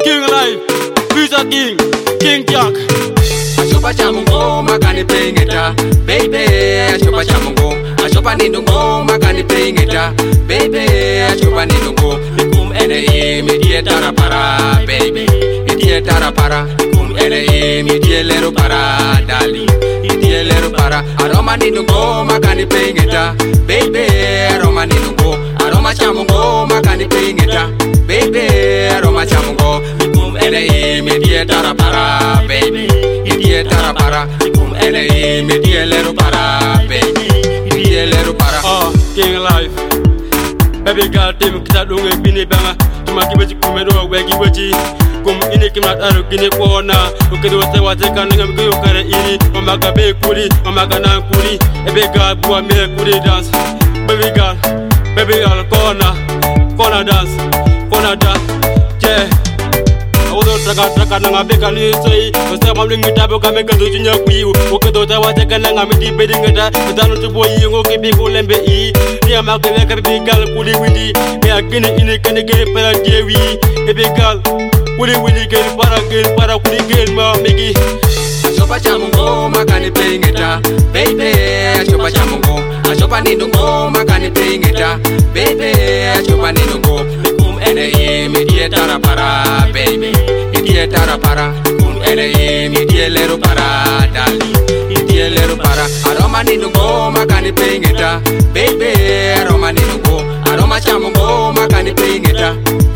King Life, Pizza King, King Jack. Ashopa chamungo makani pengeta, baby. Ashopa chamungo, ashopa nindungo makani pengeta, baby. Ashopa nindungo, nikum ene midie tarapara, baby. Midie tarapara, nikum ene midie lero para, dali. Midie lero para, aroma nindungo makani pengeta, baby. Aroma nindungo, aroma chamungo makani pengeta, baby. Aroma chamungo, nikum ene midie tarapara, baby. Idie tarapara, nikum ene midie lero para, baby. Idie lero para. King Life. Baby girl, team kita dunge bini banga. Tuma kibaji kumero wegi baji. Kum ini kimat aru kini kuona. Ukedo tewa teka nengam kiyo kare ini. Mamaga be kuri, mamaga nan kuri. Baby girl, buwa me kuri dance. Baby girl, corner dance, yeah. Traka nanga beka ni sei Osta mamling ngitabo kame kando junya kuyu Okedo tawa teka nanga midi bedi ngita Utano tubo yingo kibi kulembe i Nia makewe kabi gal kuli windi Mea kini ini kani geni para jewi Baby girl kuli windi geni para kuli geni ma megi Ashopa chamungo makani pengeta, baby. Ashopa chamungo, ashopa nindungo makani pengeta, baby. Ashopa nindungo, nikum ene midie tarapara, baby. Midie tarapara, nikum ene midie lero para, dali. Midie lero para, aroma nindungo makani pengeta, baby. Aroma nindungo, aroma chamungo makani pengeta,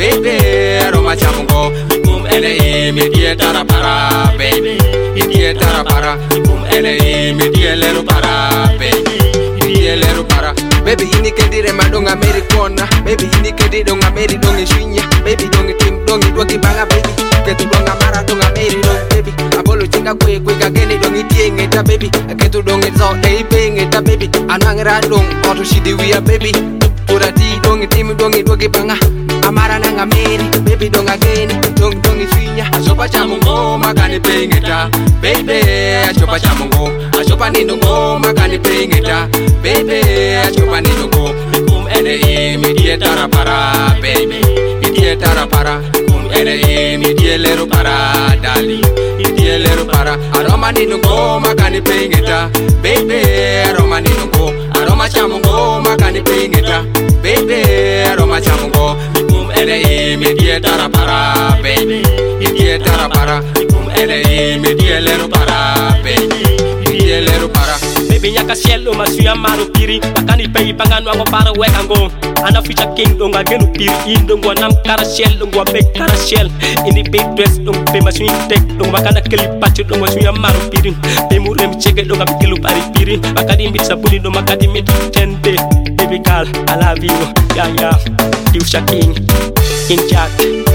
baby. Aroma chamungo, nikum ene midie tarapara, baby. Idie tarapara, nikum ene midie lero para, baby. Idie lero para. Baby ini kedire madonga meri kona, baby ini kedire donga meri dongi swinya, baby dongi tim dongi dwagi banga, baby. Ketu donga mara donga meri dong, baby. Abolo chinga kwe kageni dongi tiengeta, baby. Ketu dongi zo ei pengeta, baby. Anangra dong auto shidi wia, baby. Turati dongi tim dongi dwagi banga. Amara nanga meri, baby donga geni, dongi swinya. Ashopa chamungo makani pengeta, baby. Ashopa chamungo, ashopa nindungo makani pengeta, baby. Ashopa nindungo, nikum ene midie tarapara, baby. Midie tarapara, nikum ene midie lero para, dali. Midie lero para, aroma nindungo makani pengeta, baby. Aroma nindungo, aroma chamungo makani pengeta, baby. Aroma chamungo, nikum ene midie tarapara, baby. Midie tarapara, nikum ene midie lero para, baby. Midie lero para. Baby nyaka shell masuya maru piri Makani pay pangano ako para wekango Ana ficha king donga genu piri Indongo nam kara shell dongo make kara shell Ini big dress dongo pe masuya tek Dongo makana kelipachu dongo masuya maru piri Pe murem cheke donga pikilu pari piri Makadi mit sabuni dongo makadi mit tende Baby girl I love you yeah Future king Jack.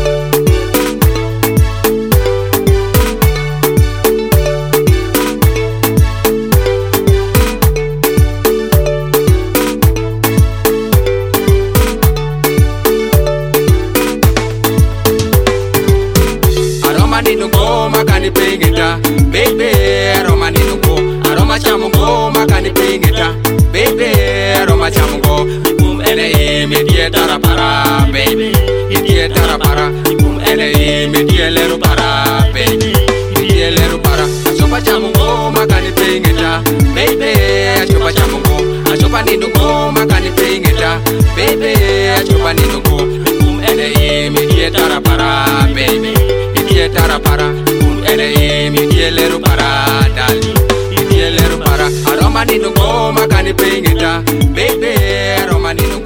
Nindungo makani pengeta, baby. Aroma nindungo, aroma chamungo makani pengeta, baby. Aroma chamungo, nikum ene midie tarapara, baby. Idie tarapara, nikum ene midie lero para, baby. Idie lero para. Ashopa chamungo makani pengeta, baby. Ashopa chamungo, ashopa nindungo makani pengeta, baby. Ashopa nindungo, nikum ene midie tarapara, baby. Idie tarapara, nikum ene midie lero para, dali. Idie lero para, aroma nindungo makani pengeta, baby. Aroma nindungo.